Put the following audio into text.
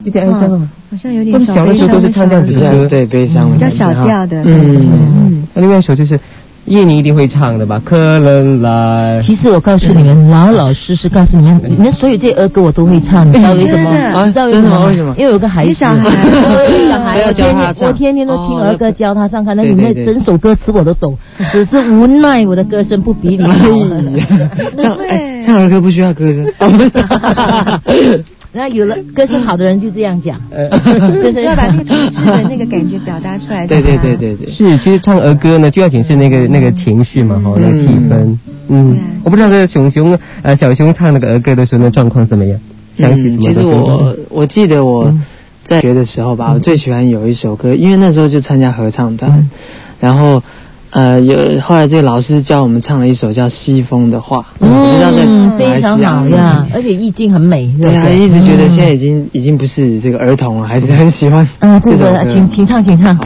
有点哀伤吗？ 好像有点。 或者小的时候都是唱这样子的歌， 对，悲伤的， 比较小调的。 那另外一首就是叶宁一定会唱的吧？可能来。 其实我告诉你们，老实告诉你们所有这些儿歌我都会唱，你知道为什么？ 你知道为什么？ 为什么？ 因为有个孩子， 小孩， 我天天都听儿歌教他唱，看那里面整首歌词我都懂，只是无奈我的歌声不比你好。 唱儿歌不需要歌声。 那有了歌声好的人就这样讲， 就是要把那个同志的那个感觉表达出来。 对。 是，其实唱儿歌呢，就要显示那个情绪嘛，那个气氛。我不知道这小熊唱那个儿歌的时候，那状况怎么样？想起什么？ 其实我记得我在学的时候吧，我最喜欢有一首歌，因为那时候就参加合唱团，然后。后来这个老师教我们唱了一首叫《西风的话》，不知道在非常好呀，而且意境很美。 对啊，一直觉得现在已经不是这个儿童了，还是很喜欢这首歌。 请唱。